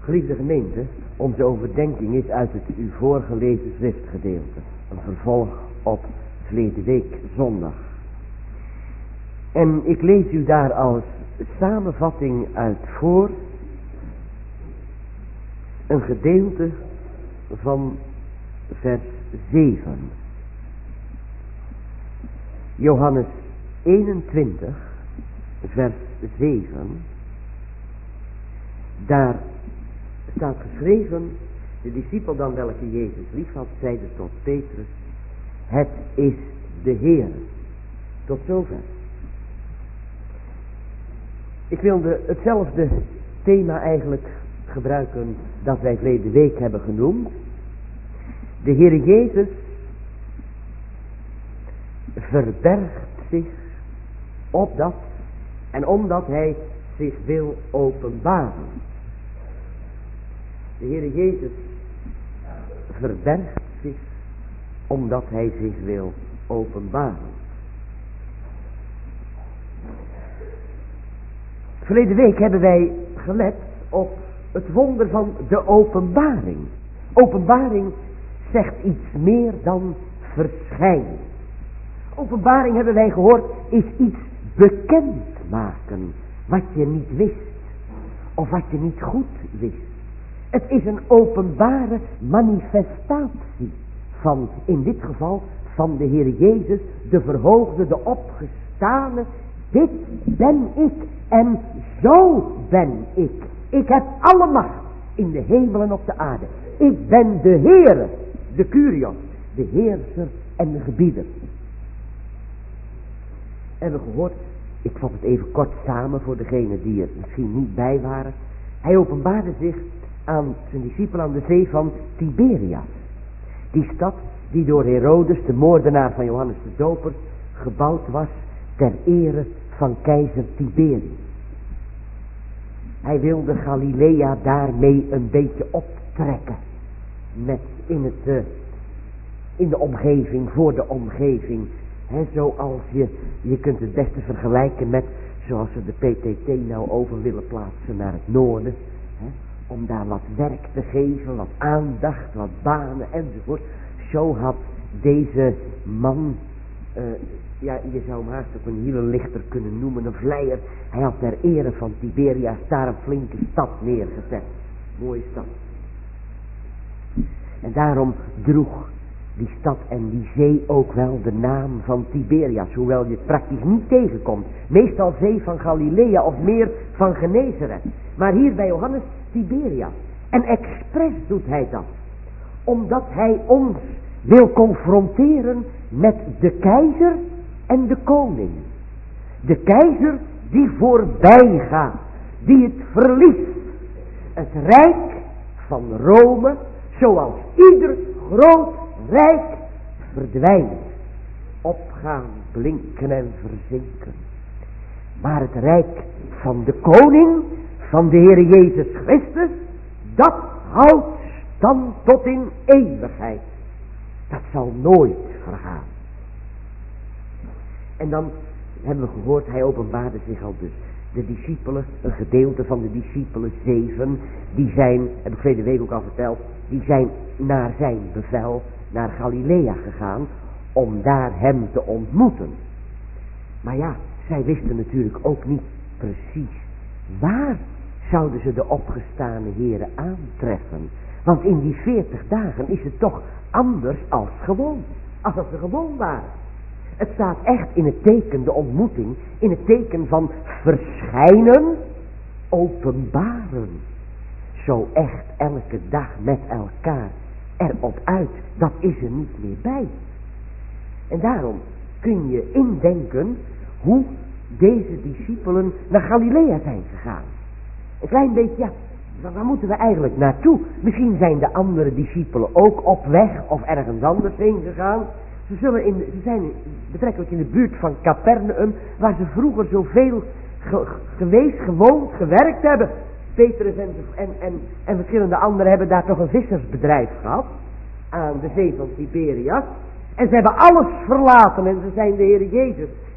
Geliefde gemeente, onze overdenking is uit het u voorgelezen schriftgedeelte. Een vervolg op verleden week zondag. En ik lees u daar als samenvatting uit voor een gedeelte van vers 7. Johannes 21, vers 7. Daar staat geschreven, de discipel dan welke Jezus liefhad, zeide tot Petrus, het is de Heer. Tot zover. Ik wilde hetzelfde thema eigenlijk gebruiken dat wij verleden week hebben genoemd. De Heer Jezus verbergt zich opdat en omdat hij zich wil openbaren. De Heer Jezus verbergt zich omdat hij zich wil openbaren. Verleden week hebben wij gelet op het wonder van de openbaring. Openbaring zegt iets meer dan verschijnen. Openbaring, hebben wij gehoord, is iets bekend maken wat je niet wist of wat je niet goed wist. Het is een openbare manifestatie van, in dit geval, van de Heer Jezus, de verhoogde, de opgestane. Dit ben ik en zo ben ik. Ik heb alle macht in de hemel en op de aarde. Ik ben de Heere, de Kyrios, de heerser en de gebieder. En we gehoord, ik vat het even kort samen voor degenen die er misschien niet bij waren. Hij openbaarde zich aan zijn discipelen aan de zee van Tiberias. Die stad die door Herodes, de moordenaar van Johannes de Doper, gebouwd was ter ere van keizer Tiberius. Hij wilde Galilea daarmee een beetje optrekken. Met in de omgeving, voor de omgeving. Zoals je kunt het beste vergelijken met zoals ze de PTT nou over willen plaatsen naar het noorden. Om daar wat werk te geven, wat aandacht, wat banen enzovoort. Zo had deze man, je zou hem haast ook een hielenlichter kunnen noemen, een vleier. Hij had ter ere van Tiberias daar een flinke stad neergezet. Mooie stad. En daarom droeg die stad en die zee ook wel de naam van Tiberias, hoewel je het praktisch niet tegenkomt. Meestal zee van Galilea of meer van Genezeret. Maar hier bij Johannes Tiberias. En expres doet hij dat. Omdat hij ons wil confronteren met de keizer en de koning. De keizer die voorbij gaat. Die het verliest. Het rijk van Rome, zoals ieder groot rijk, verdwijnt. Opgaan, blinken en verzinken. Maar het rijk van de koning, van de Heer Jezus Christus, dat houdt stand tot in eeuwigheid. Dat zal nooit vergaan. En dan hebben we gehoord, hij openbaarde zich al dus. De discipelen, een gedeelte van de discipelen, 7, die zijn, heb ik verleden week ook al verteld, die zijn naar zijn bevel naar Galilea gegaan om daar hem te ontmoeten. Maar ja, zij wisten natuurlijk ook niet precies waar zouden ze de opgestane Here aantreffen. Want in die 40 dagen is het toch anders als gewoon. Als ze gewoon waren. Het staat echt in het teken, de ontmoeting, in het teken van verschijnen, openbaren. Zo echt elke dag met elkaar erop uit, dat is er niet meer bij. En daarom kun je indenken hoe deze discipelen naar Galilea zijn gegaan. Een klein beetje, ja, waar moeten we eigenlijk naartoe? Misschien zijn de andere discipelen ook op weg of ergens anders heen gegaan. Ze zijn betrekkelijk in de buurt van Capernaum, waar ze vroeger zoveel geweest, gewoond, gewerkt hebben. Petrus en verschillende anderen hebben daar toch een vissersbedrijf gehad, aan de zee van Tiberias. En ze hebben alles verlaten en ze zijn de Heer Jezus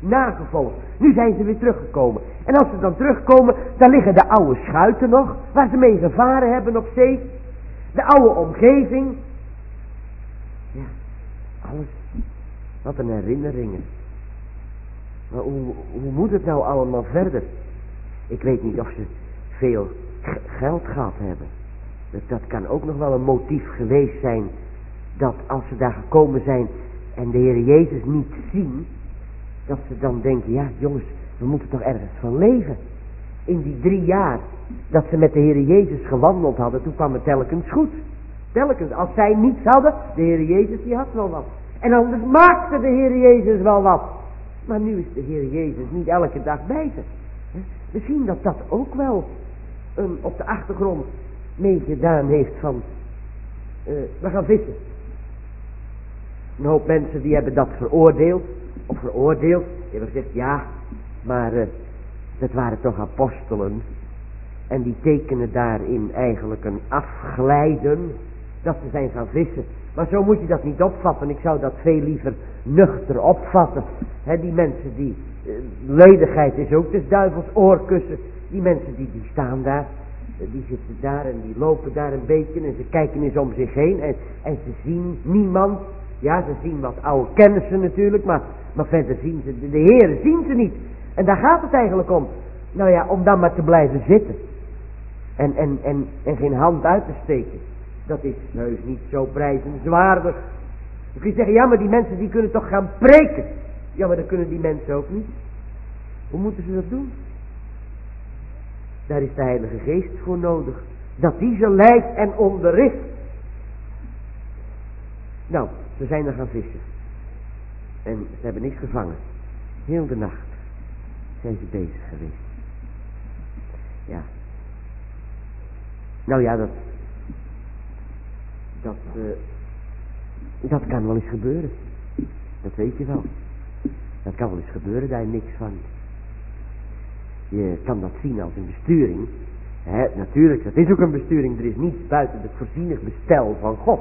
nagevolgd. Nu zijn ze weer teruggekomen. En als ze dan terugkomen, dan liggen de oude schuiten nog, waar ze mee gevaren hebben op zee. De oude omgeving. Ja, alles. Wat een herinneringen. Maar hoe moet het nou allemaal verder? Ik weet niet of ze veel geld gehad hebben. Dat kan ook nog wel een motief geweest zijn. Dat als ze daar gekomen zijn en de Heer Jezus niet zien, dat ze dan denken, ja jongens, we moeten toch ergens van leven. In die 3 jaar dat ze met de Heer Jezus gewandeld hadden, toen kwam het telkens goed. Telkens, als zij niets hadden, de Heer Jezus die had wel wat. En anders maakte de Heer Jezus wel wat. Maar nu is de Heer Jezus niet elke dag bij ze. Misschien dat dat ook wel op de achtergrond meegedaan heeft van, we gaan vissen. Een hoop mensen die hebben dat veroordeeld. Die hebben gezegd, ja, maar dat waren toch apostelen. En die tekenen daarin eigenlijk een afglijden, dat ze zijn gaan vissen. Maar zo moet je dat niet opvatten. Ik zou dat veel liever nuchter opvatten. Die mensen die, ledigheid is ook des duivels oorkussen. Die mensen die staan daar, die zitten daar en die lopen daar een beetje en ze kijken eens om zich heen en ze zien niemand. Ja, ze zien wat oude kennissen natuurlijk, maar verder zien ze, de Heeren zien ze niet. En daar gaat het eigenlijk om. Nou ja, om dan maar te blijven zitten. En geen hand uit te steken. Dat is heus niet zo prijzenswaardig. Dan kun je zeggen, ja maar die mensen die kunnen toch gaan preken. Ja maar dat kunnen die mensen ook niet. Hoe moeten ze dat doen? Daar is de Heilige Geest voor nodig. Dat die ze leidt en onderricht. Nou, ze zijn er gaan vissen. En ze hebben niks gevangen. Heel de nacht zijn ze bezig geweest. Ja. Nou ja, dat kan wel eens gebeuren. Dat weet je wel. Dat kan wel eens gebeuren, daar je niks van. Je kan dat zien als een besturing. Natuurlijk, dat is ook een besturing. Er is niets buiten het voorzienig bestel van God.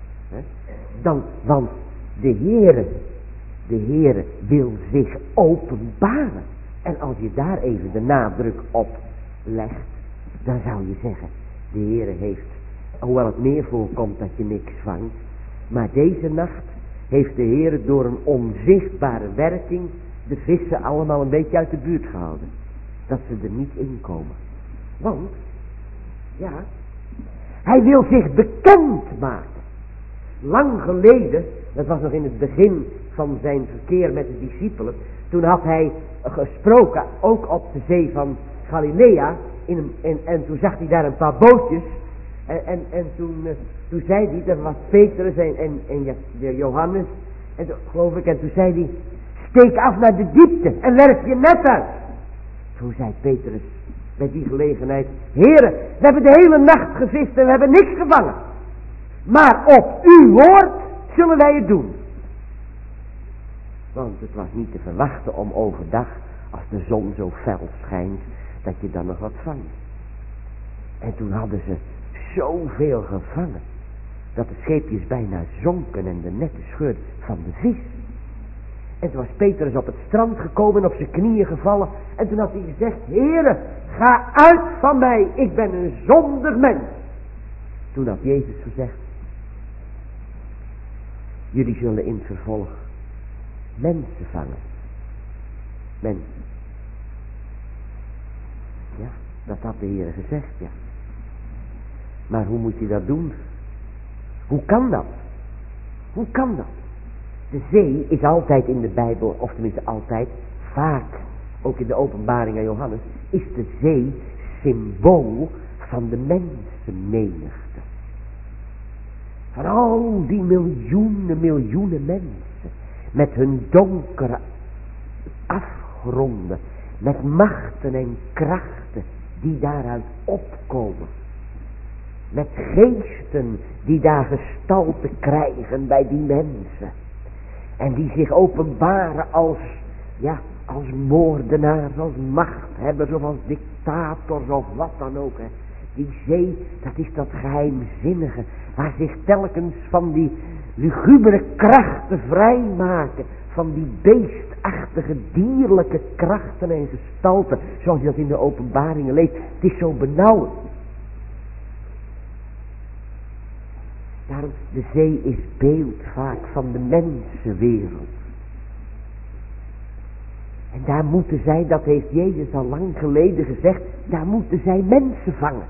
Want de Heere wil zich openbaren. En als je daar even de nadruk op legt, dan zou je zeggen, de Heere heeft, hoewel het meer voorkomt dat je niks vangt, maar deze nacht heeft de Heere door een onzichtbare werking de vissen allemaal een beetje uit de buurt gehouden. Dat ze er niet in komen. Want, ja, hij wil zich bekend maken. Lang geleden, dat was nog in het begin van zijn verkeer met de discipelen, toen had hij gesproken, ook op de zee van Galilea, en toen zag hij daar een paar bootjes, en toen zei hij, dat was Petrus en Johannes, en geloof ik, en toen zei hij, steek af naar de diepte en werp je net uit. Toen zei Petrus bij die gelegenheid, Heere, we hebben de hele nacht gevist en we hebben niks gevangen. Maar op uw woord zullen wij het doen. Want het was niet te verwachten om overdag, als de zon zo fel schijnt, dat je dan nog wat vangt. En toen hadden ze zoveel gevangen, dat de scheepjes bijna zonken en de netten scheurden van de vis. En toen was Petrus op het strand gekomen en op zijn knieën gevallen. En toen had hij gezegd, Heere, ga uit van mij, ik ben een zondig mens. Toen had Jezus gezegd, jullie zullen in het vervolg mensen vangen. Mensen. Ja, dat had de Heer gezegd, ja. Maar hoe moet je dat doen? Hoe kan dat? Hoe kan dat? De zee is altijd in de Bijbel, of tenminste altijd, vaak, ook in de openbaring aan Johannes, is de zee symbool van de mensenmenigte. Van al die miljoenen mensen, met hun donkere afgronden, met machten en krachten die daaruit opkomen. Met geesten die daar gestalte krijgen bij die mensen. En die zich openbaren als moordenaars, als machthebbers of als dictators of wat dan ook. Hè. Die zee, dat is dat geheimzinnige, waar zich telkens van die lugubere krachten vrijmaken, van die beestachtige, dierlijke krachten en gestalten, zoals je dat in de Openbaringen leest. Het is zo benauwend. Daarom, de zee is beeld vaak van de mensenwereld. En daar moeten zij, dat heeft Jezus al lang geleden gezegd, daar moeten zij mensen vangen.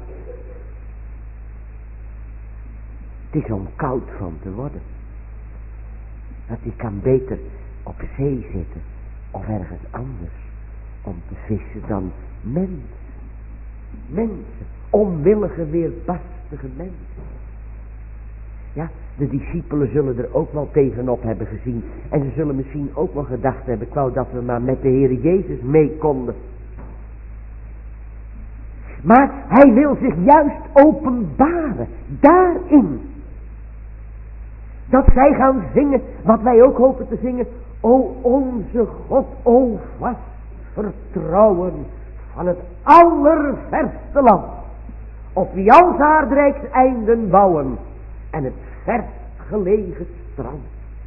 Het is om koud van te worden. Dat die kan beter op zee zitten of ergens anders om te vissen dan mensen. Mensen, onwillige, weerbarstige mensen. Ja, de discipelen zullen er ook wel tegenop hebben gezien. En ze zullen misschien ook wel gedacht hebben, ik wou dat we maar met de Heer Jezus mee konden. Maar hij wil zich juist openbaren, daarin. Dat zij gaan zingen, wat wij ook hopen te zingen. O onze God, o vast vertrouwen van het allerverste land. Op wie al aardrijks einden bouwen. En het verst gelegen strand.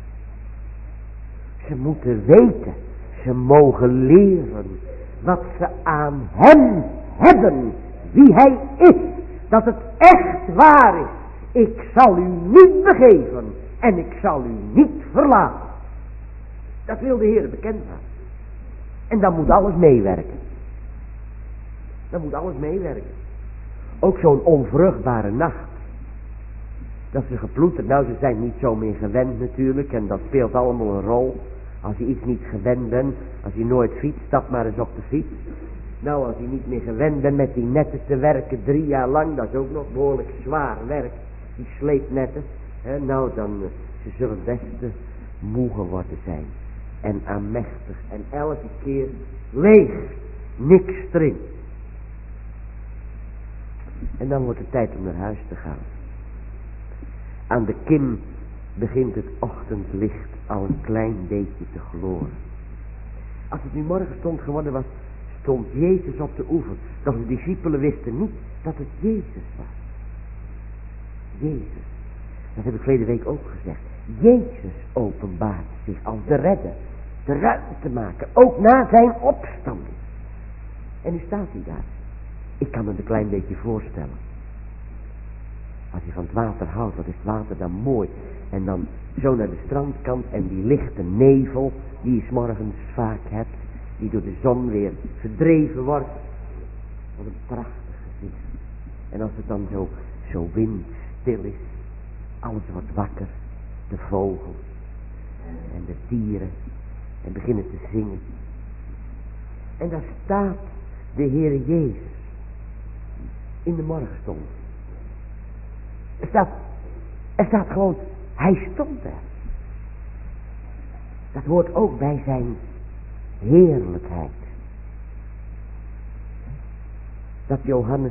Ze moeten weten, ze mogen leren wat ze aan hem hebben, wie hij is. Dat het echt waar is. Ik zal u niet begeven en ik zal u niet verlaten. Dat wil de Heer bekend maken. En dan moet alles meewerken. Dan moet alles meewerken. Ook zo'n onvruchtbare nacht. Dat ze geploeterd, nou ze zijn niet zo meer gewend natuurlijk en dat speelt allemaal een rol. Als je iets niet gewend bent, als je nooit fietst, stap maar eens op de fiets. Nou als je niet meer gewend bent met die netten te werken 3 jaar lang, dat is ook nog behoorlijk zwaar werk. Die sleepnetten, nou dan, ze zullen best moe geworden zijn. En aanmächtig en elke keer leeg, niks erin. En dan wordt het tijd om naar huis te gaan. Aan de kim begint het ochtendlicht al een klein beetje te gloren. Als het nu morgenstond geworden was, stond Jezus op de oever. Doch de discipelen wisten niet dat het Jezus was. Jezus. Dat heb ik verleden week ook gezegd. Jezus openbaart zich als de redder. De ruimte maken. Ook na zijn opstanding. En nu staat hij daar. Ik kan het een klein beetje voorstellen. Als je van het water houdt, wat is het water dan mooi. En dan zo naar de strandkant en die lichte nevel die je 's morgens vaak hebt. Die door de zon weer verdreven wordt. Wat een prachtig gezicht. En als het dan zo windstil is. Alles wordt wakker. De vogels. En de dieren. En beginnen te zingen. En daar staat de Heer Jezus. In de morgenstond. Er staat gewoon, hij stond er. Dat hoort ook bij zijn heerlijkheid. Dat Johannes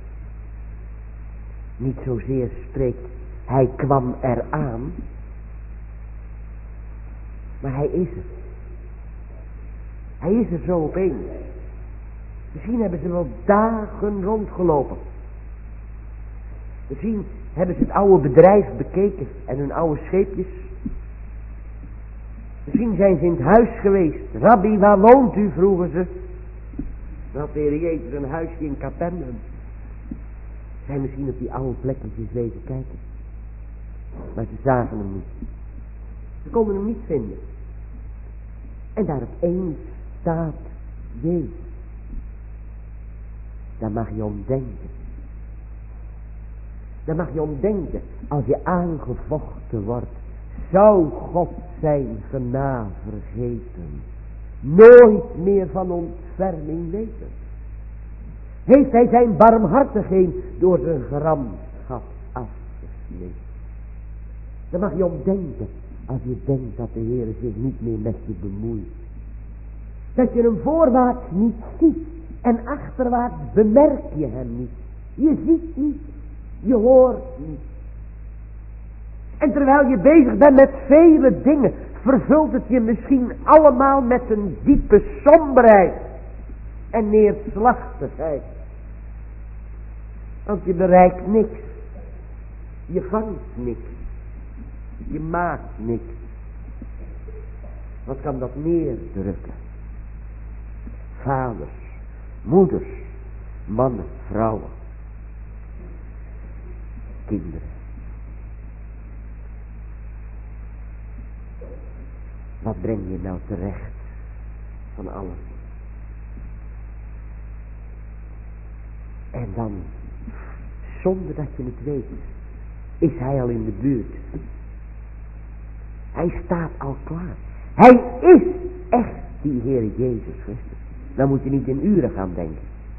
niet zozeer spreekt, hij kwam eraan. Maar hij is er. Hij is er zo opeens. Misschien hebben ze wel dagen rondgelopen. Misschien hebben ze het oude bedrijf bekeken en hun oude scheepjes. Misschien zijn ze in het huis geweest. Rabbi, waar woont u? Vroegen ze. Dan had de Heer Jezus een huisje in Capernaum. Zijn misschien op die oude plekjes wezen kijken. Maar ze zagen hem niet. Ze konden hem niet vinden. En daar opeens staat Jezus. Daar mag je om denken. Daar mag je om denken. Als je aangevochten wordt. Zou God zijn genade vergeten. Nooit meer van ontferming weten. Heeft hij zijn barmhartigheid door zijn gramschap afgesneden. Daar mag je om denken. Als je denkt dat de Heer zich niet meer met je bemoeit. Dat je hem voorwaarts niet ziet. En achterwaarts bemerk je hem niet. Je ziet niet. Je hoort niet. En terwijl je bezig bent met vele dingen, vervult het je misschien allemaal met een diepe somberheid en neerslachtigheid. Want je bereikt niks. Je vangt niks. Je maakt niks. Wat kan dat meer drukken? Vaders, moeders, mannen, vrouwen, kinderen. Wat breng je nou terecht van alles? En dan, zonder dat je het weet, is hij al in de buurt. Hij staat al klaar. Hij is echt die Heer Jezus Christus. Dan moet je niet in uren gaan denken.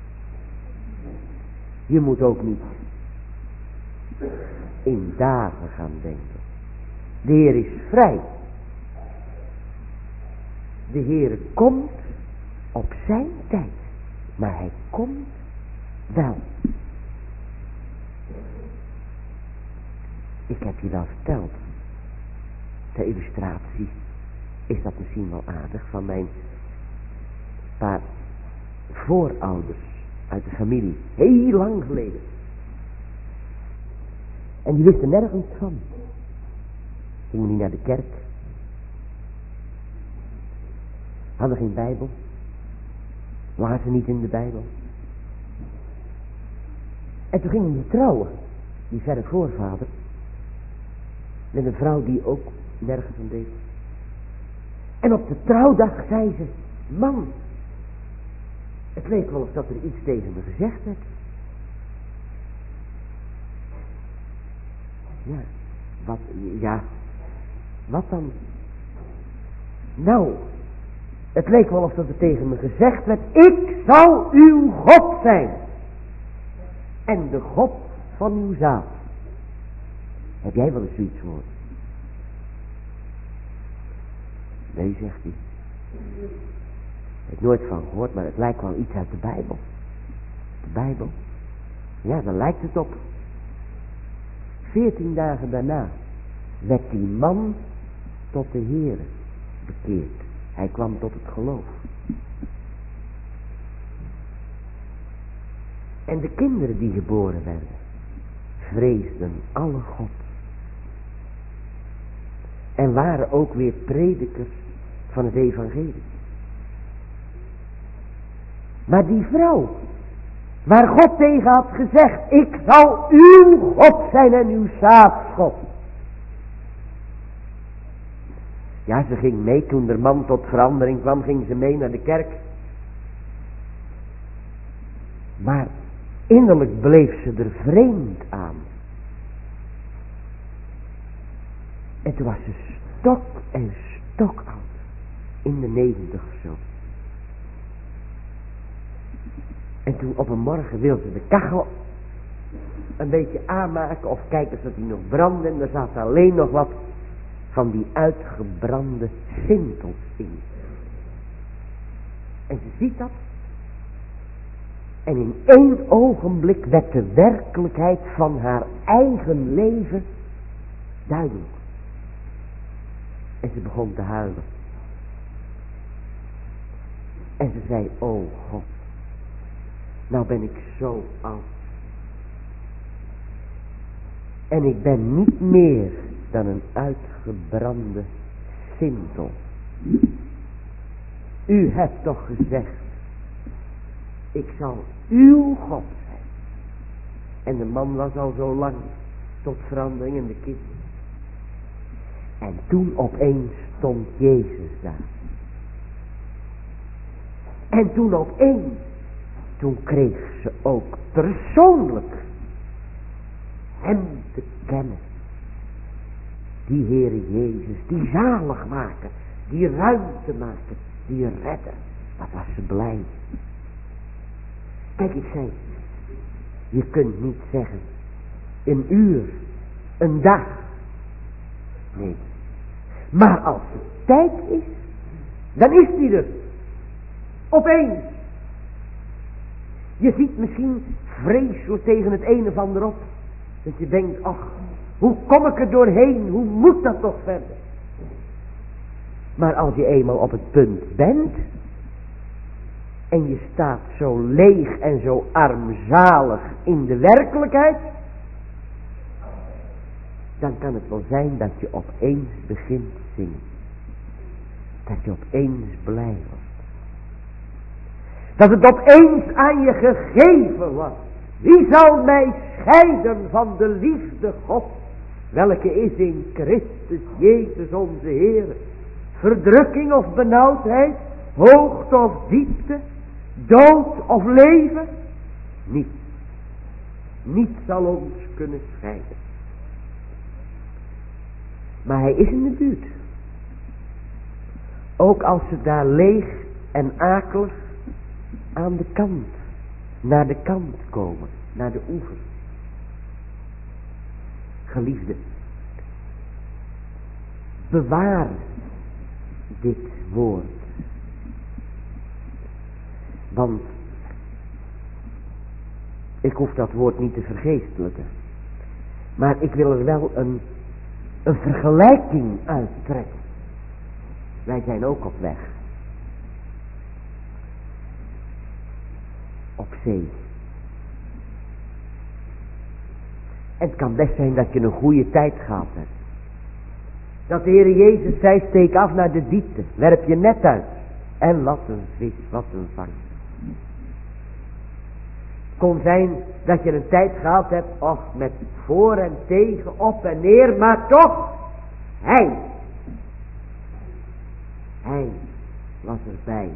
Je moet ook niet in dagen gaan denken. De Heer is vrij. De Heer komt op zijn tijd. Maar hij komt wel. Ik heb je wel verteld. Ter illustratie is dat misschien wel aardig van mijn paar voorouders uit de familie. Heel lang geleden. En die wisten nergens van. Gingen niet naar de kerk. Hadden geen Bijbel. Lazen niet in de Bijbel. En toen gingen die trouwen. Die verre voorvader. Met een vrouw die ook nergens aan deed. En op de trouwdag zei ze: man, het leek wel of dat er iets tegen me gezegd werd. Wat dan? Nou, het leek wel of dat er tegen me gezegd werd: ik zal uw God zijn. En de God van uw zaad. Heb jij wel eens zoiets gehoord? Nee, zegt hij. Ik heb nooit van gehoord, maar het lijkt wel iets uit de Bijbel. De Bijbel? Ja, daar lijkt het op. 14 dagen daarna werd die man tot de Heere bekeerd. Hij kwam tot het geloof. En de kinderen die geboren werden, vreesden alle God. En waren ook weer predikers van het evangelie. Maar die vrouw, waar God tegen had gezegd: ik zal uw God zijn en uw zaadgod. Ja, ze ging mee toen de man tot verandering kwam, ging ze mee naar de kerk. Maar innerlijk bleef ze er vreemd aan. En toen was ze stok en stok oud. In de 90 of zo. En toen op een morgen wilde ze de kachel een beetje aanmaken of kijken of die nog brandde. En er zat alleen nog wat van die uitgebrande sintels in. En ze ziet dat. En in 1 ogenblik werd de werkelijkheid van haar eigen leven duidelijk. En ze begon te huilen. En ze zei: o God, nou ben ik zo oud. En ik ben niet meer dan een uitgebrande sintel. U hebt toch gezegd: ik zal uw God zijn. En de man was al zo lang tot verandering in de kinderen. En toen opeens stond Jezus daar. En toen opeens, toen kreeg ze ook persoonlijk hem te kennen. Die Heere Jezus, die zalig maken, die ruimte maken, die redder. Wat was ze blij. Kijk, ik zei, je kunt niet zeggen, 1 uur, een dag. Nee. Maar als het tijd is, dan is die er. Opeens. Je ziet misschien vreselijk tegen het een of ander op. Dat je denkt: ach, hoe kom ik er doorheen? Hoe moet dat toch verder? Maar als je eenmaal op het punt bent. En je staat zo leeg en zo armzalig in de werkelijkheid. Dan kan het wel zijn dat je opeens begint te zingen. Dat je opeens blij wordt. Dat het opeens aan je gegeven wordt. Wie zal mij scheiden van de liefde God, welke is in Christus Jezus onze Heer? Verdrukking of benauwdheid, hoogte of diepte, dood of leven? Niets. Niets zal ons kunnen scheiden. Maar hij is in de buurt. Ook als ze daar leeg en akelig aan de kant, naar de kant komen, naar de oever. Geliefde, bewaar dit woord. Want ik hoef dat woord niet te vergeestelijken. Maar ik wil er wel een vergelijking uittrekken. Wij zijn ook op weg. Op zee. En het kan best zijn dat je een goede tijd gehad hebt. Dat de Heer Jezus zei, steek af naar de diepte. Werp je net uit. En wat een vis, wat een vangst. Kon zijn dat je een tijd gehad hebt, of met voor en tegen, op en neer, maar toch, Hij was erbij.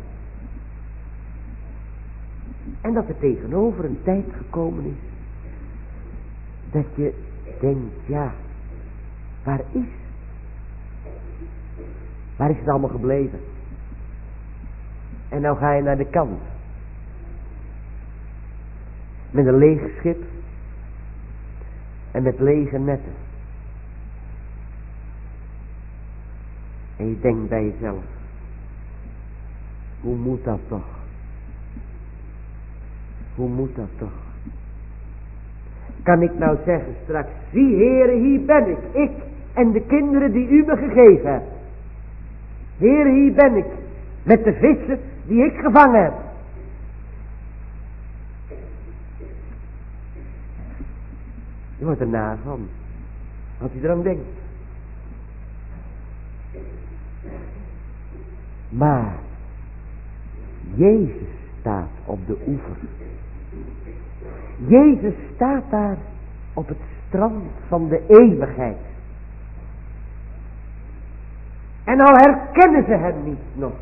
En dat er tegenover een tijd gekomen is, dat je denkt, ja, waar is het allemaal gebleven? En nou ga je naar de kant. Met een leeg schip. En met lege netten. En je denkt bij jezelf. Hoe moet dat toch? Hoe moet dat toch? Kan ik nou zeggen straks. Zie Heere, hier ben ik en de kinderen die u me gegeven hebt. Heere, hier ben ik. Met de vissen die ik gevangen heb. Je wordt er naar van. Als je eraan denkt. Maar Jezus staat op de oever. Jezus staat daar op het strand van de eeuwigheid. En al herkennen ze hem niet nog.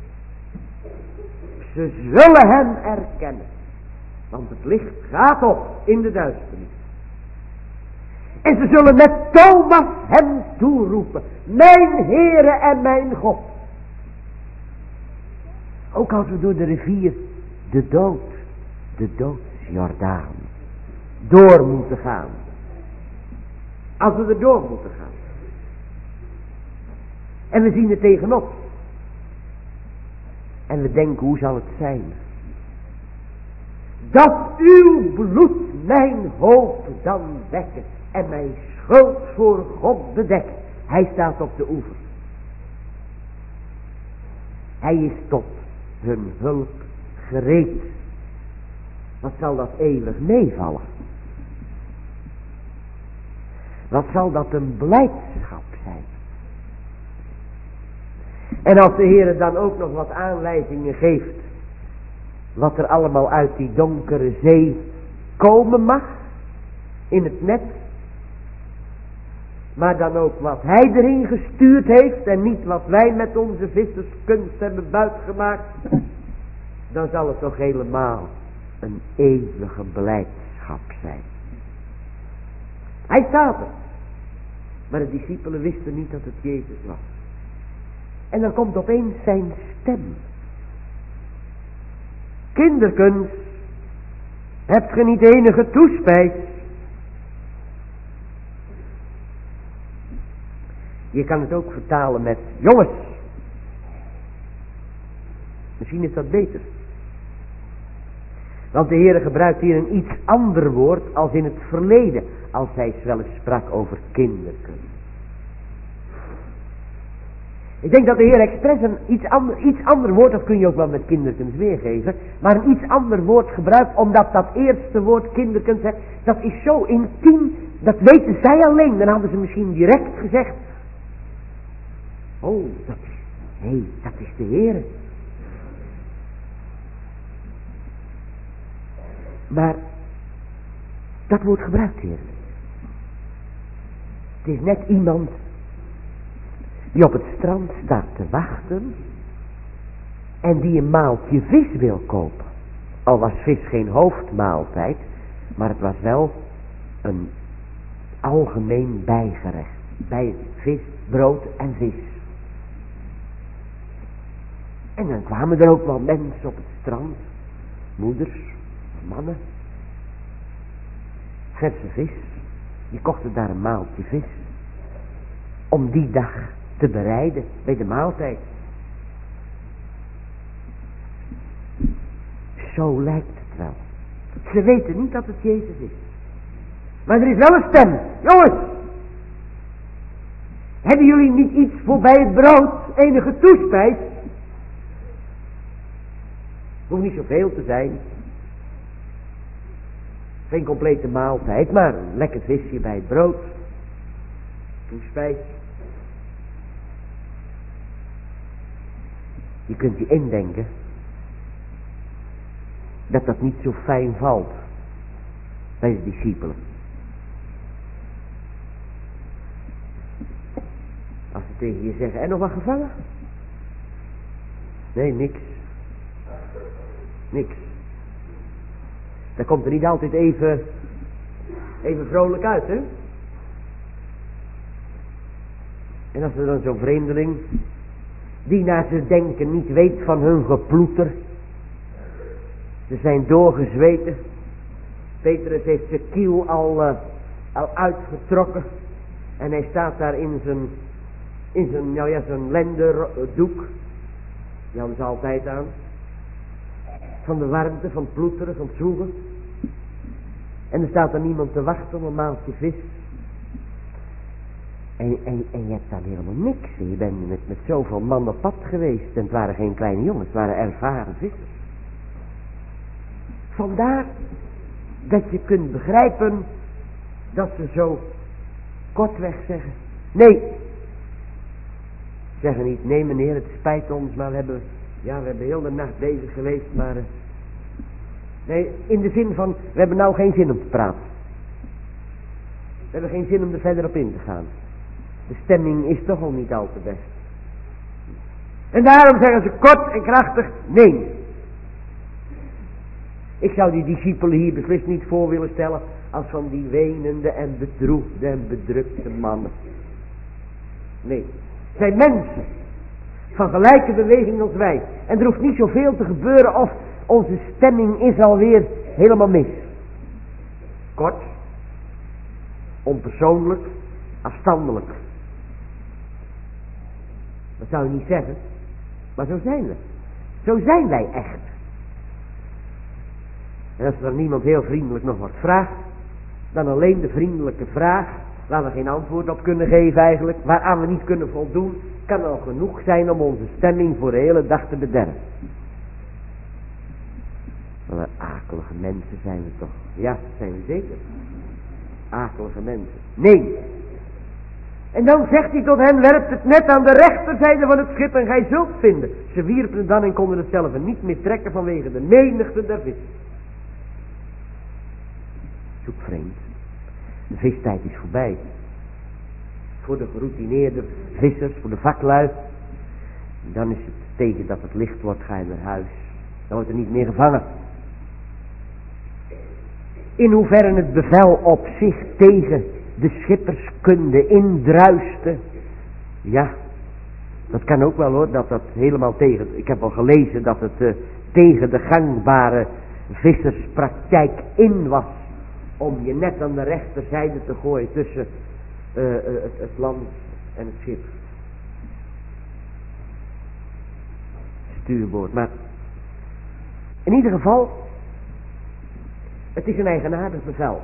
Ze zullen hem erkennen. Want het licht gaat op in de duisternis. En ze zullen met Thomas hem toeroepen. Mijn Heere en mijn God. Ook als we door de rivier de doodsjordaan, door moeten gaan. Als we er door moeten gaan. En we zien er tegenop. En we denken, hoe zal het zijn? Dat uw bloed mijn hoop dan wekken. En mijn schuld voor God bedekken. Hij staat op de oever. Hij is tot hun hulp gereed. Wat zal dat eeuwig meevallen? Wat zal dat een blijdschap zijn? En als de Heer dan ook nog wat aanwijzingen geeft. Wat er allemaal uit die donkere zee komen mag. In het net. Maar dan ook wat hij erin gestuurd heeft. En niet wat wij met onze visserskunst hebben buitgemaakt. Dan zal het toch helemaal een eeuwige blijdschap zijn. Hij staat er. Maar de discipelen wisten niet dat het Jezus was. En dan komt opeens zijn stem. Kinderkens, hebt ge niet enige toespijt? Je kan het ook vertalen met jongens. Misschien is dat beter. Want de Heer gebruikt hier een iets ander woord als in het verleden. Als hij wel eens sprak over kinderkens. Ik denk dat de Heer expres een iets ander woord, dat kun je ook wel met kinderkens weergeven, maar een iets ander woord gebruikt, omdat dat eerste woord kinderkens, dat is zo intiem, dat weten zij alleen. Dan hadden ze misschien direct gezegd, oh, Nee, dat is de Heere. Maar dat wordt gebruikt, Heer. Het is net iemand die op het strand staat te wachten en die een maaltje vis wil kopen. Al was vis geen hoofdmaaltijd, maar het was wel een algemeen bijgerecht. Bij vis, brood en vis. En dan kwamen er ook wel mensen op het strand, moeders, mannen, verse vis, die kochten daar een maaltje vis, om die dag te bereiden bij de maaltijd. Zo lijkt het wel. Ze weten niet dat het Jezus is. Maar er is wel een stem. Jongens, hebben jullie niet iets voor bij het brood, enige toespijs? Hoeft niet zoveel te zijn. Geen complete maaltijd, maar een lekker visje bij het brood. Toespijs. Je kunt je indenken dat dat niet zo fijn valt bij de discipelen. Als ze tegen je zeggen, en nog wat gevangen? Nee, niks. Niks. Dat komt er niet altijd even vrolijk uit, hè? En als er dan zo'n vreemdeling, die naar ze denken niet weet van hun geploeter. Ze zijn doorgezweten. Petrus heeft zijn kiel al uitgetrokken. En hij staat daar in zijn lendendoek. Die hadden ze altijd aan. Van de warmte, van het ploeteren, van het zoegen. En er staat dan niemand te wachten om een maaltje vis. En je hebt dan helemaal niks. Je bent met zoveel man op pad geweest. En het waren geen kleine jongens, het waren ervaren vissers. Vandaar dat je kunt begrijpen dat ze zo kortweg zeggen. Nee. Zeggen niet, nee meneer, het spijt ons, maar we hebben heel de nacht bezig geweest, maar... nee, in de zin van, we hebben nou geen zin om te praten. We hebben geen zin om er verder op in te gaan. De stemming is toch al niet al te best. En daarom zeggen ze kort en krachtig, nee. Ik zou die discipelen hier beslist niet voor willen stellen als van die wenende en bedroefde en bedrukte mannen. Nee, het zijn mensen van gelijke beweging als wij. En er hoeft niet zoveel te gebeuren of onze stemming is alweer helemaal mis. Kort, onpersoonlijk, afstandelijk. Dat zou je niet zeggen, maar zo zijn we. Zo zijn wij echt. En als er dan niemand heel vriendelijk nog wat vraagt, dan alleen de vriendelijke vraag, waar we geen antwoord op kunnen geven eigenlijk, waaraan we niet kunnen voldoen, kan al genoeg zijn om onze stemming voor de hele dag te bederven. Wat akelige mensen zijn we toch. Ja, zijn we zeker. Akelige mensen. Nee. En dan zegt hij tot hen, werpt het net aan de rechterzijde van het schip en gij zult vinden. Ze wierpen het dan en konden het zelf niet meer trekken vanwege de menigte der vis. Zoek vreemd. De vistijd is voorbij. Voor de geroutineerde vissers, voor de vaklui. Dan is het tegen dat het licht wordt, ga je naar huis. Dan wordt er niet meer gevangen. In hoeverre het bevel op zich tegen de schipperskunde indruiste. Ja, dat kan ook wel hoor, dat helemaal tegen, ik heb al gelezen dat het tegen de gangbare visserspraktijk in was. Om je net aan de rechterzijde te gooien tussen het land en het schip. Stuurboord. Maar in ieder geval, het is een eigenaardig bevel.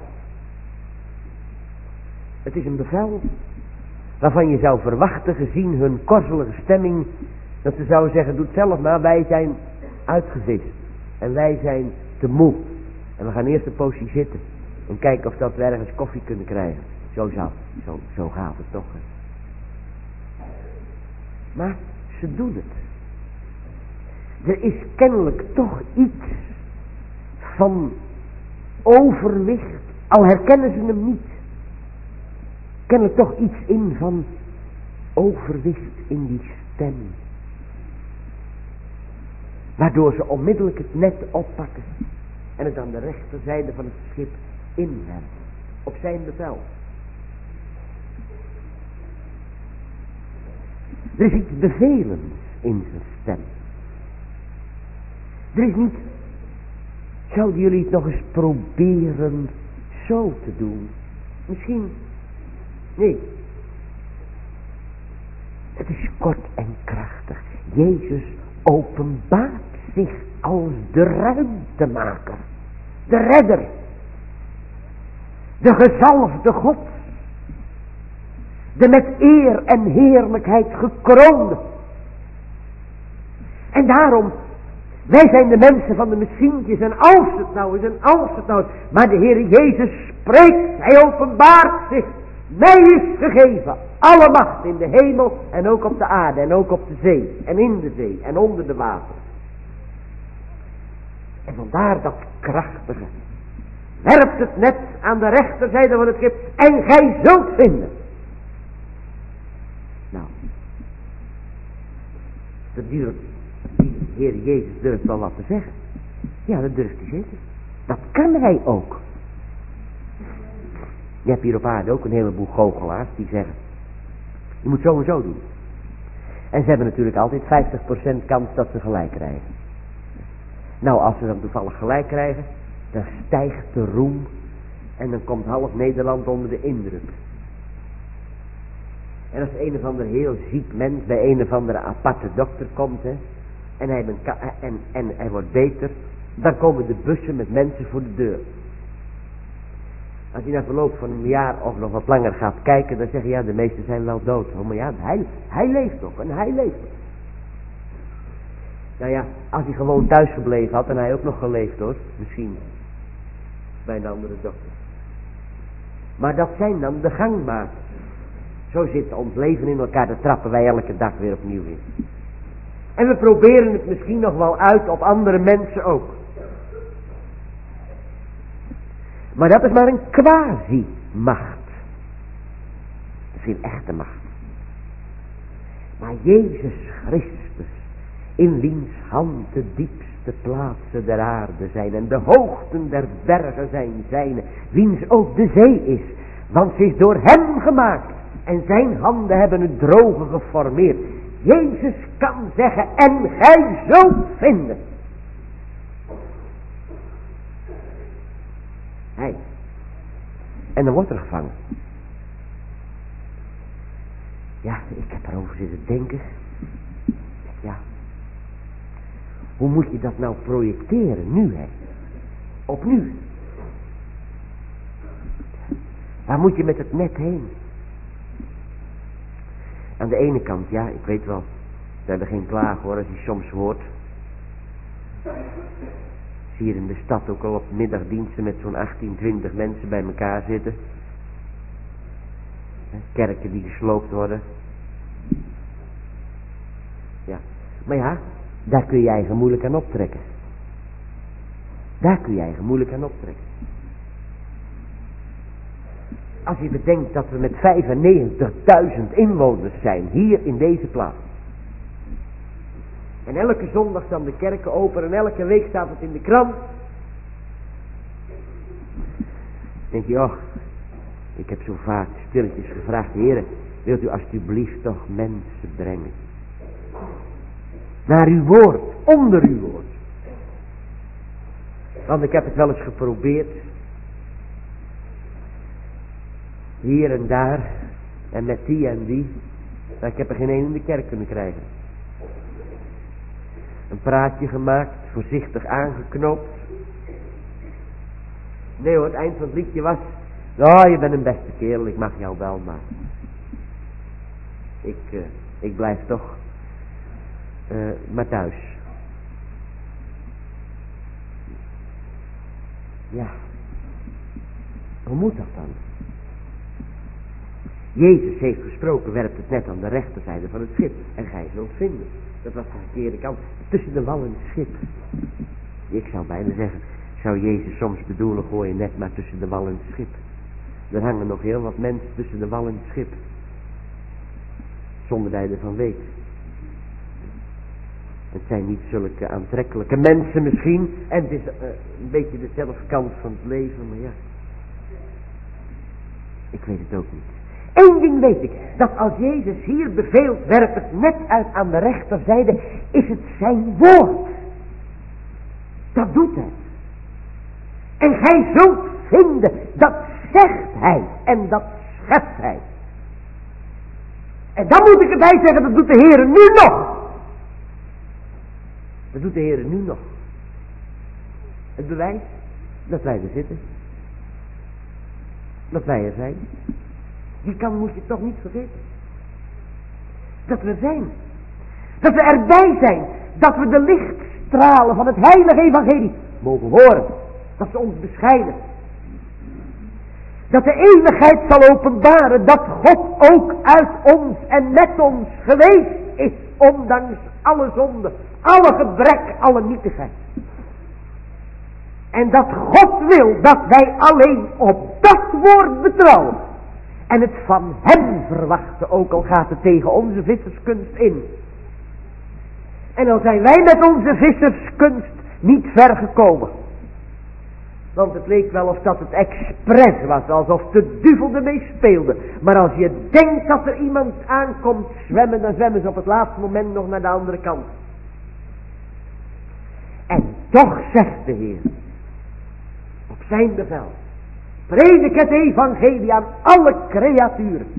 Het is een bevel waarvan je zou verwachten, gezien hun korzelige stemming, dat ze zouden zeggen, doe het zelf maar, wij zijn uitgevist. En wij zijn te moe. En we gaan eerst een poosje zitten. En kijken of dat we ergens koffie kunnen krijgen. Zo gaat het toch. Hè. Maar ze doen het. Er is kennelijk toch iets van overwicht, al herkennen ze hem niet. Kennelijk toch iets in van overwicht in die stem. Waardoor ze onmiddellijk het net oppakken en het aan de rechterzijde van het schip inwerpen. Op zijn bevel. Er is iets bevelends in zijn stem. Er is niet, zouden jullie het nog eens proberen zo te doen? Misschien, nee. Het is kort en krachtig. Jezus openbaart zich als de ruimtemaker. De redder. De gezalfde God. De met eer en heerlijkheid gekroonde. En daarom, wij zijn de mensen van de messientjes. En als het nou is, en als het nou is. Maar de Heer Jezus spreekt. Hij openbaart zich. Mij is gegeven alle macht in de hemel en ook op de aarde en ook op de zee en in de zee en onder de water. En vandaar dat krachtige. Werpt het net aan de rechterzijde van het schip en gij zult vinden. Nou, die Heer Jezus durft wel wat te zeggen. Ja, dat durft hij zeker. Dat kan hij ook. Je hebt hier op aarde ook een heleboel goochelaars die zeggen, je moet zo en zo doen. En ze hebben natuurlijk altijd 50% kans dat ze gelijk krijgen. Nou, als ze dan toevallig gelijk krijgen, dan stijgt de roem en dan komt half Nederland onder de indruk. En als een of ander heel ziek mens bij een of andere aparte dokter komt, hè, en hij wordt beter, dan komen de bussen met mensen voor de deur. Als je na verloop van een jaar of nog wat langer gaat kijken, dan zeg je, ja, de meesten zijn wel dood. Oh, maar ja, hij leeft nog en hij leeft nog. Nou ja, als hij gewoon thuis gebleven had en hij ook nog geleefd hoor, misschien bij een andere dokter. Maar dat zijn dan de gangmakers. Zo zit ons leven in elkaar, daar trappen wij elke dag weer opnieuw in. En we proberen het misschien nog wel uit op andere mensen ook. Maar dat is maar een quasi-macht. Dat is geen echte macht. Maar Jezus Christus, in wiens hand de diepste plaatsen der aarde zijn en de hoogten der bergen zijn zijne, wiens ook de zee is, want ze is door hem gemaakt en zijn handen hebben het droge geformeerd. Jezus kan zeggen, en gij zult vinden. Hij. En dan wordt er gevangen. Ja, ik heb erover zitten denken. Ja. Hoe moet je dat nou projecteren nu, hè? Op nu. Waar moet je met het net heen? Aan de ene kant, ja, ik weet wel. We hebben geen klagen hoor, als je soms hoort. Zie je in de stad ook al op middagdiensten met zo'n 18, 20 mensen bij elkaar zitten. Kerken die gesloopt worden. Ja, maar ja, daar kun je eigen moeilijk aan optrekken. Daar kun je eigen moeilijk aan optrekken. Als je bedenkt dat we met 95.000 inwoners zijn hier in deze plaats. En elke zondag staan de kerken open en elke week staat het in de krant. Denk je, oh, ik heb zo vaak stilletjes gevraagd, Heere, wilt u alsjeblieft toch mensen brengen? Naar uw woord, onder uw woord. Want ik heb het wel eens geprobeerd. Hier en daar. En met die en die. Maar ik heb er geen één in de kerk kunnen krijgen. Een praatje gemaakt. Voorzichtig aangeknoopt. Nee hoor, het eind van het liedje was. Oh, je bent een beste kerel. Ik mag jou wel, maar. Ik blijf toch. Maar thuis. Ja. Hoe moet dat dan? Jezus heeft gesproken, werpt het net aan de rechterzijde van het schip. En gij zult vinden. Dat was de verkeerde kant. Tussen de wal en het schip. Ik zou bijna zeggen, zou Jezus soms bedoelen, gooi je net maar tussen de wal en het schip. Er hangen nog heel wat mensen tussen de wal en het schip. Zonder dat je ervan weet. Het zijn niet zulke aantrekkelijke mensen misschien. En het is een beetje dezelfde kant van het leven, maar ja. Ik weet het ook niet. Eén ding weet ik, dat als Jezus hier beveelt, werp het net uit aan de rechterzijde, is het zijn woord. Dat doet hij. En gij zult vinden, dat zegt hij en dat schept hij. En dan moet ik erbij zeggen, dat doet de Heer nu nog. Dat doet de Heer nu nog. Het bewijs dat wij er zitten. Dat wij er zijn. Die kant moet je toch niet vergeten. Dat we zijn. Dat we erbij zijn. Dat we de lichtstralen van het heilige evangelie mogen horen. Dat ze ons beschijnen. Dat de eeuwigheid zal openbaren dat God ook uit ons en met ons geweest is. Ondanks alle zonde, alle gebrek, alle nietigheid. En dat God wil dat wij alleen op dat woord betrouwen. En het van hem verwachten, ook al gaat het tegen onze visserskunst in. En al zijn wij met onze visserskunst niet ver gekomen. Want het leek wel of dat het expres was, alsof de duivel ermee speelde. Maar als je denkt dat er iemand aankomt zwemmen, dan zwemmen ze op het laatste moment nog naar de andere kant. En toch zegt de Heer, op zijn bevel, predik het evangelie aan alle creaturen.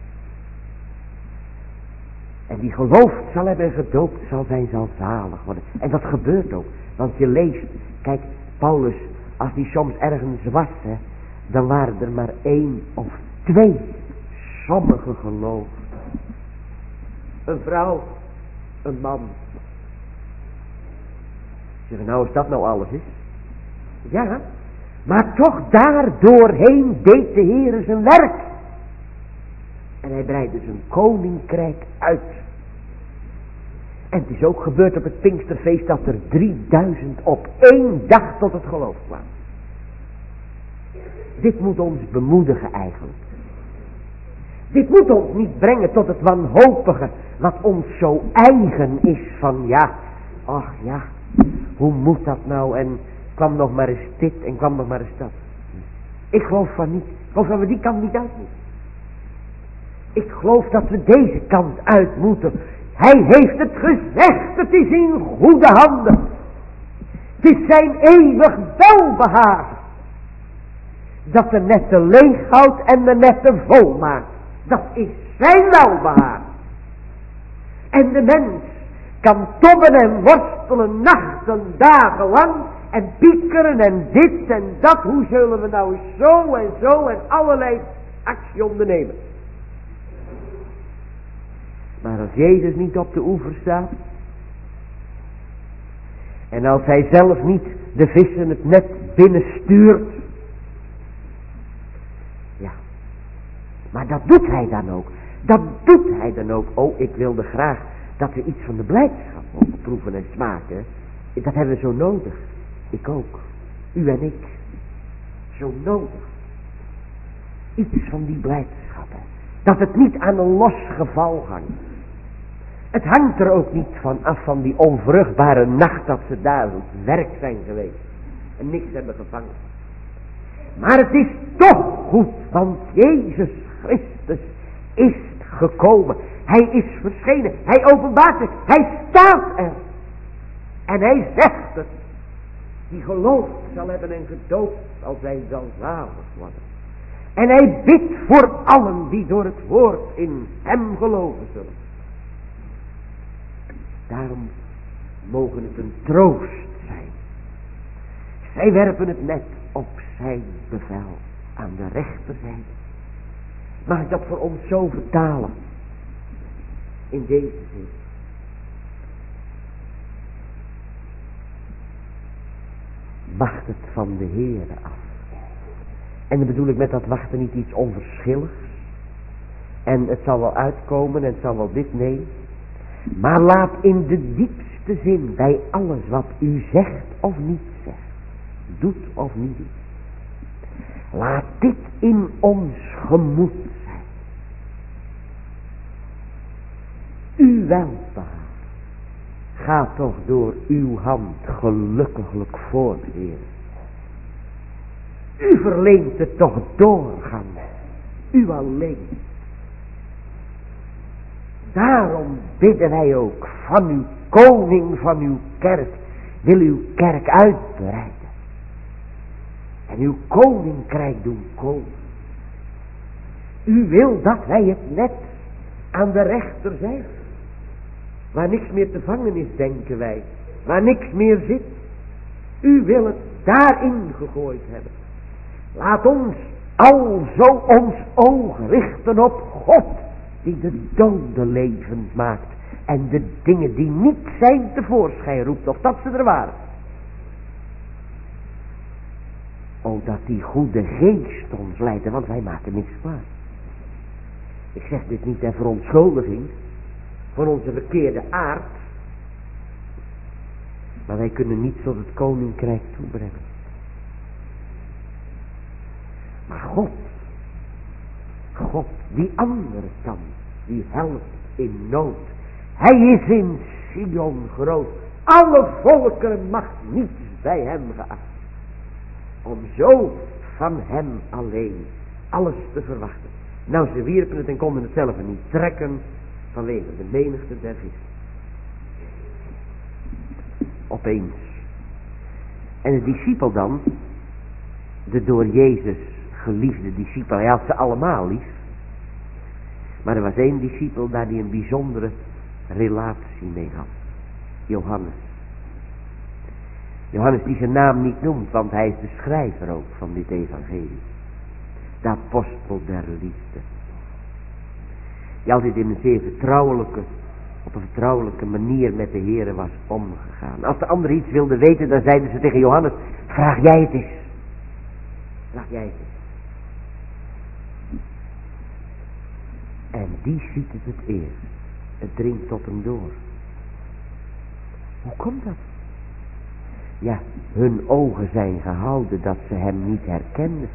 En die geloofd zal hebben en gedoopt zal zijn, zal zalig worden. En dat gebeurt ook. Want je leest, kijk, Paulus, als die soms ergens was, hè, dan waren er maar 1 of 2. Sommigen geloofden. Een vrouw, een man. Zeggen, nou, als dat nou alles is. Ja, maar toch daardoorheen deed de Heer zijn werk. En hij breidde zijn koninkrijk uit. En het is ook gebeurd op het Pinksterfeest dat er 3000 op 1 dag tot het geloof kwamen. Dit moet ons bemoedigen eigenlijk. Dit moet ons niet brengen tot het wanhopige wat ons zo eigen is van ja, ach ja, hoe moet dat nou en kwam nog maar eens dit en kwam nog maar eens dat. Ik geloof van niet. Ik geloof dat we die kant niet uit moeten. Ik geloof dat we deze kant uit moeten. Hij heeft het gezegd, het is in goede handen. Het is zijn eeuwig welbehagen. Dat de netten leeg houdt en de netten vol maakt. Dat is zijn welbehagen. En de mens kan tobben en worstelen nachten, dagen lang. En piekeren en dit en dat. Hoe zullen we nou zo en allerlei actie ondernemen. Maar als Jezus niet op de oever staat. En als hij zelf niet de vissen het net binnenstuurt. Ja. Maar dat doet hij dan ook. Dat doet hij dan ook. Oh, ik wilde graag dat we iets van de blijdschap mogen proeven en smaken. Dat hebben we zo nodig. Ik ook. U en ik. Zo nodig. Iets van die blijdschap. Dat het niet aan een los geval hangt. Het hangt er ook niet van af van die onvruchtbare nacht dat ze daar op het werk zijn geweest. En niks hebben gevangen. Maar het is toch goed, want Jezus Christus is gekomen. Hij is verschenen. Hij openbaart zich. Hij staat er. En hij zegt het. Die geloofd zal hebben en gedoopt zal zijn, zal zalig worden. En hij bidt voor allen die door het woord in hem geloven zullen. Daarom mogen het een troost zijn. Zij werpen het net op zijn bevel aan de rechterzijde. Mag ik dat voor ons zo vertalen? In deze zin. Wacht het van de Heere af. En dan bedoel ik met dat wachten niet iets onverschilligs. En het zal wel uitkomen en het zal wel dit, nee. Maar laat in de diepste zin bij alles wat u zegt of niet zegt, doet of niet doet, laat dit in ons gemoed zijn. Uw welvaart gaat toch door uw hand gelukkiglijk voort, Heer. U verleent het toch doorgaan, u alleen. Daarom bidden wij ook van uw koning, van uw kerk, wil uw kerk uitbreiden. En uw koninkrijk doen komen. U wil dat wij het net aan de rechter zijn. Waar niks meer te vangen is, denken wij. Waar niks meer zit. U wil het daarin gegooid hebben. Laat ons alzo ons oog richten op God, die de doden levend maakt en de dingen die niet zijn tevoorschijn roept, of dat ze er waren. O, dat die goede geest ons leidde, want wij maken niks waar. Ik zeg dit niet ter verontschuldiging van onze verkeerde aard, maar wij kunnen niet tot het koninkrijk toebrengen. Maar God, die andere kant, die helpt in nood. Hij is in Sion groot. Alle volkeren mag niets bij hem geacht. Om zo van hem alleen alles te verwachten. Nou, ze wierpen het en konden het zelf niet trekken vanwege de menigte der vissen. Opeens. En de discipel dan, de door Jezus geliefde discipel, hij had ze allemaal lief. Maar er was één discipel daar die een bijzondere relatie mee had. Johannes. Johannes die zijn naam niet noemt, want hij is de schrijver ook van dit evangelie. De apostel der liefde. Die altijd in een zeer op een vertrouwelijke manier met de Heere was omgegaan. Als de anderen iets wilden weten, dan zeiden ze tegen Johannes, vraag jij het eens. Vraag jij het eens. En die ziet het eerst. Het dringt tot hem door. Hoe komt dat? Ja, hun ogen zijn gehouden dat ze hem niet herkenden.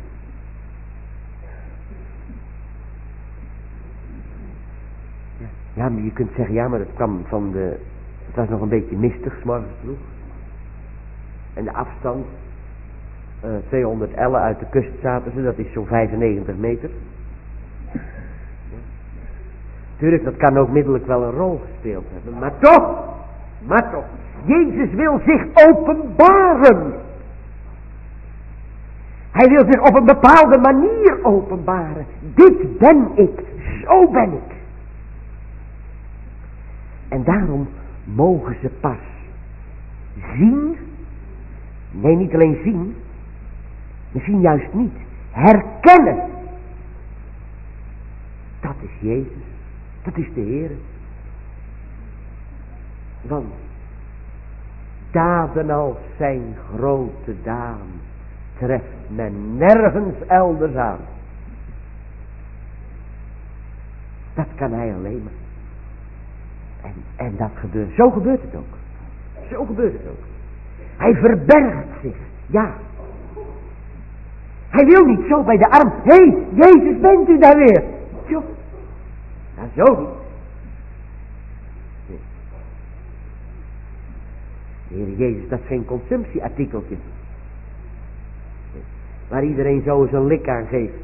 Ja, maar je kunt zeggen, ja, maar het kwam van de... Het was nog een beetje mistig, 's morgens vroeg. En de afstand, 200 ellen uit de kust zaten ze, dat is zo'n 95 meter. Tuurlijk, dat kan ook middelijk wel een rol gespeeld hebben, maar toch, Jezus wil zich openbaren. Hij wil zich op een bepaalde manier openbaren. Dit ben ik, zo ben ik. En daarom mogen ze pas zien, nee, niet alleen zien, misschien juist niet, herkennen. Dat is Jezus, dat is de Heer. Want daden als zijn grote daden treft men nergens elders aan. Dat kan hij alleen maar. En dat gebeurt, zo gebeurt het ook. Zo gebeurt het ook. Hij verbergt zich, ja. Hij wil niet zo bij de arm, hé, Jezus, bent u daar weer? Zo. Nou, zo niet. Nee. De Heer Jezus, dat is geen consumptieartikeltje. Nee. Waar iedereen zo eens een lik aan geeft.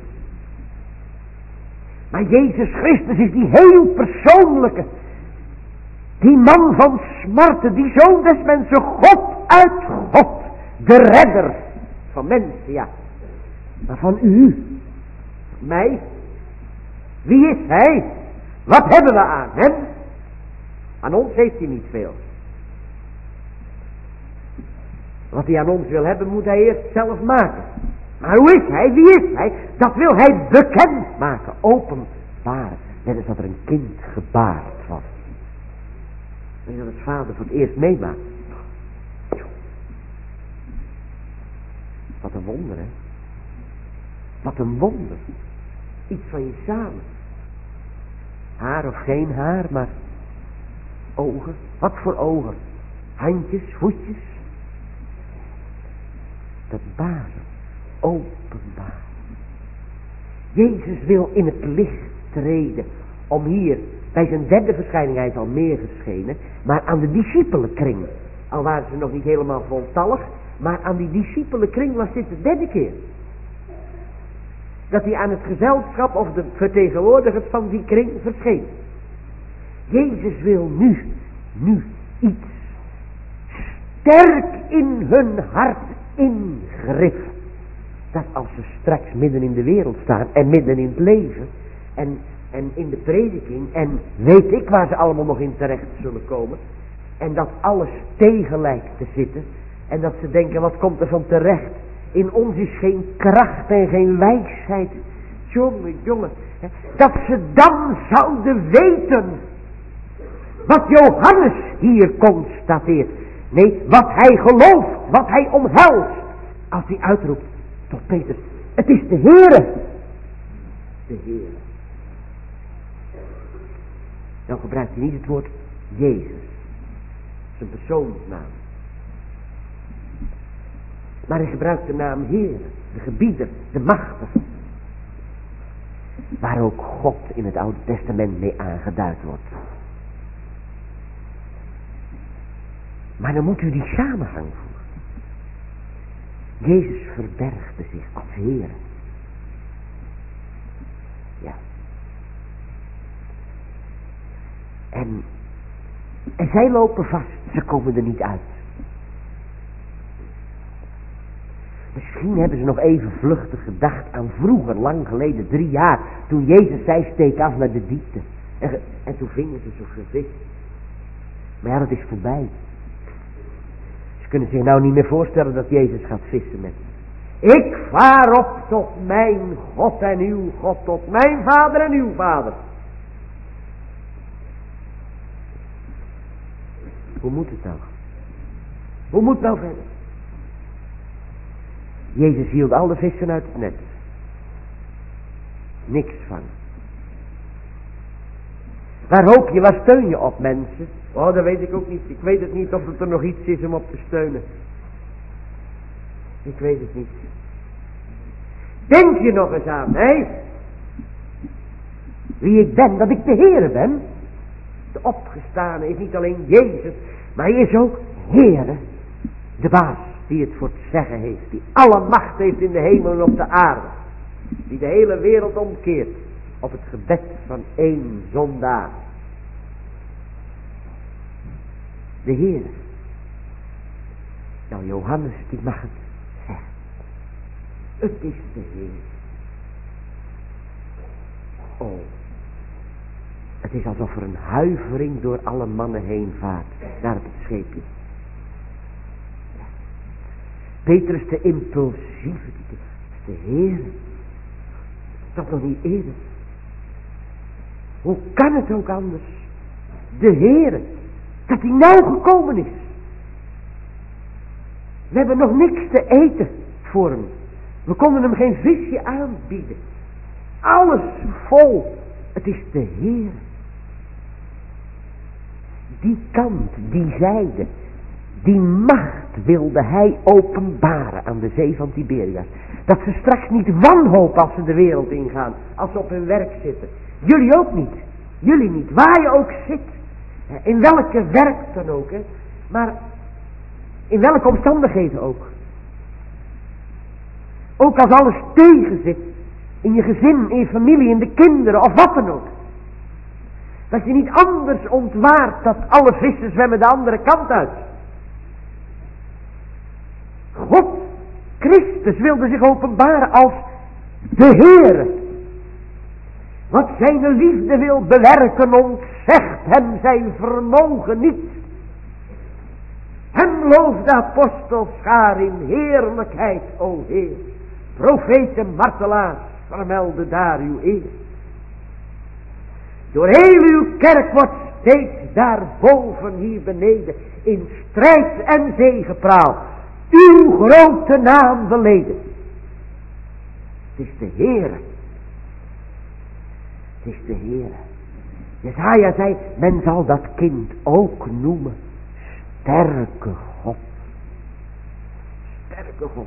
Maar Jezus Christus is die heel persoonlijke, die man van smarten, die zoon des mensen, God uit God, de redder van mensen, ja. Maar van u, mij, wie is hij? Wat hebben we aan hem? Aan ons heeft hij niet veel. Wat hij aan ons wil hebben, moet hij eerst zelf maken. Maar hoe is hij? Wie is hij? Dat wil hij bekend maken, openbaren. Net als dat er een kind gebaard was. En dat het vader voor het eerst meemaakt. Wat een wonder, hè? Wat een wonder. Iets van je samen. Haar of geen haar, maar ogen. Wat voor ogen? Handjes, voetjes. Dat baren, openbaar. Jezus wil in het licht treden. Om hier, bij zijn derde verschijning, hij is al meer verschenen. Maar aan de discipelenkring. Al waren ze nog niet helemaal voltallig. Maar aan die discipelenkring was dit de derde keer. Dat hij aan het gezelschap of de vertegenwoordigers van die kring verscheen. Jezus wil nu iets sterk in hun hart ingriffen. Dat als ze straks midden in de wereld staan en midden in het leven en in de prediking en weet ik waar ze allemaal nog in terecht zullen komen. En dat alles tegen lijkt te zitten en dat ze denken, wat komt er van terecht? In ons is geen kracht en geen wijsheid. Jongen, dat ze dan zouden weten wat Johannes hier constateert. Nee, wat hij gelooft, wat hij omhelst. Als hij uitroept tot Petrus, het is de Heere. De Heere. Dan gebruikt hij niet het woord Jezus. Zijn persoonsnaam. Maar hij gebruikt de naam Heer, de gebieder, de machtige. Waar ook God in het Oude Testament mee aangeduid wordt. Maar dan moet u die samenhang voelen. Jezus verbergde zich als Heer. Ja. En zij lopen vast, ze komen er niet uit. Misschien hebben ze nog even vluchtig gedacht aan vroeger, lang geleden, 3 jaar, toen Jezus zei, steek af naar de diepte. En toen vingen ze zo'n vis. Maar ja, dat is voorbij. Ze kunnen zich nou niet meer voorstellen dat Jezus gaat vissen met hen. Ik vaar op tot mijn God en uw God, tot mijn Vader en uw Vader. Hoe moet het nou? Hoe moet het nou verder? Jezus hield alle vissen uit het net. Niks van. Waar hoop je, waar steun je op, mensen? Oh, dat weet ik ook niet. Ik weet het niet of het er nog iets is om op te steunen. Ik weet het niet. Denk je nog eens aan, hè? Wie ik ben, dat ik de Heere ben. De opgestane is niet alleen Jezus, maar hij is ook Heere. De baas die het voor het zeggen heeft. Die alle macht heeft in de hemel en op de aarde. Die de hele wereld omkeert op het gebed van 1 zondaar. De Heer. Nou, Johannes die mag het zeggen. Het is de Heer. Oh. Het is alsof er een huivering door alle mannen heen vaart. Naar het scheepje. Petrus de impulsieve. De Heer. Dat nog niet eerder. Hoe kan het ook anders? De Heer. Dat hij nou gekomen is. We hebben nog niks te eten voor hem. We konden hem geen visje aanbieden. Alles vol. Het is de Heer. Die kant, die zijde, die macht wilde hij openbaren aan de zee van Tiberias. Dat ze straks niet wanhopen als ze de wereld ingaan, als ze op hun werk zitten. Jullie ook niet. Jullie niet, waar je ook zit. In welke werk dan ook, hè. Maar in welke omstandigheden ook. Ook als alles tegen zit. In je gezin, in je familie, in de kinderen of wat dan ook. Dat je niet anders ontwaart dat alle vissen zwemmen de andere kant uit. God, Christus wilde zich openbaren als de Heer. Wat zijn liefde wil bewerken ontzegt hem zijn vermogen niet. Hem looft de apostelschaar in heerlijkheid, o Heer. Profeten, martelaars, vermelden daar uw eer. Door heel uw kerk wordt steeds daarboven hier beneden in strijd en zegepraal uw grote naam beleden. Het is de Heer. Het is de Heer. Jesaja zei, men zal dat kind ook noemen sterke God. Sterke God.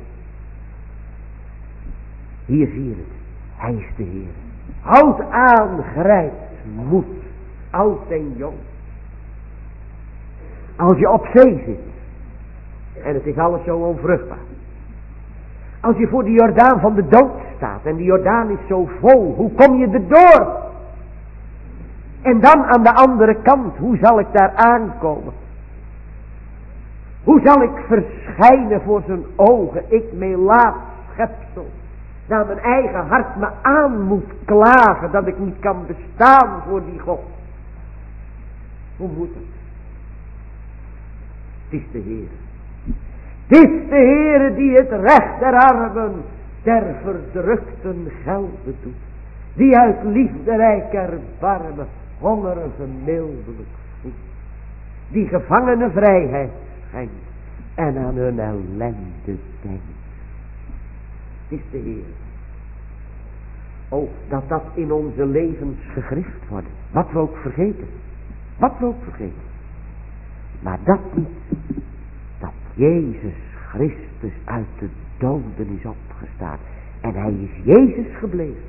Hier zie je het. Hij is de Heer. Houd aan, grijp moed, oud en jong. Als je op zee zit, en het is alles zo onvruchtbaar. Als je voor de Jordaan van de dood staat, en de Jordaan is zo vol, hoe kom je erdoor? En dan aan de andere kant, hoe zal ik daar aankomen? Hoe zal ik verschijnen voor zijn ogen, ik melaat schepsel, naar mijn eigen hart me aan moet klagen, dat ik niet kan bestaan voor die God? Hoe moet het? Het is de Heer. Het is de Heer die het recht der armen, der verdrukten gelden doet. Die uit liefderijk erbarmen hongerigen mildelijk voedt. Die gevangenen vrijheid schenkt en aan hun ellende denkt. Het is de Heer. O, dat dat in onze levens gegrift wordt. Wat we ook vergeten. Wat we ook vergeten. Maar dat niet. Dat Jezus Christus uit de doden is opgestaan. En hij is Jezus gebleven.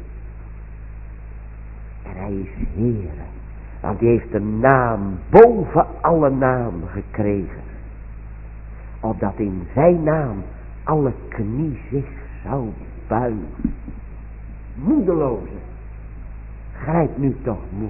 En hij is Heere. Want hij heeft een naam boven alle naam gekregen. Opdat in zijn naam alle knie zich zou buigen. Moedeloze. Grijp nu toch moed.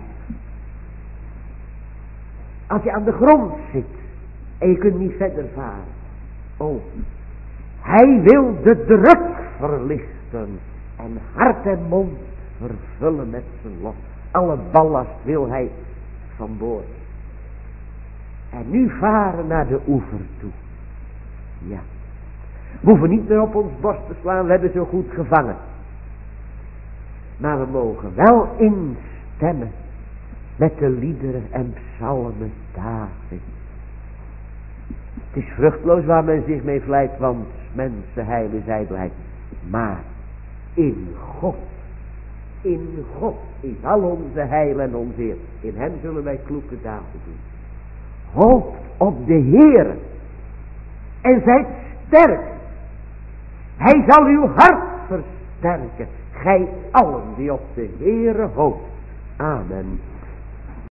Als je aan de grond zit. En je kunt niet verder varen. Oh. Hij wil de druk verlichten. En hart en mond vervullen met zijn lof. Alle ballast wil hij van boord. En nu varen naar de oever toe. Ja. We hoeven niet meer op ons borst te slaan. We hebben zo goed gevangen. Maar we mogen wel instemmen. Met de liederen en psalmen David. Het is vruchtloos waar men zich mee vlijt. Want mensen heil is ijdelheid. Maar in God is al onze heil en onze eer. In hem zullen wij kloeke daden doen. Hoop op de Heere. En zijt sterk. Hij zal uw hart versterken. Gij allen die op de Heere hoopt. Amen.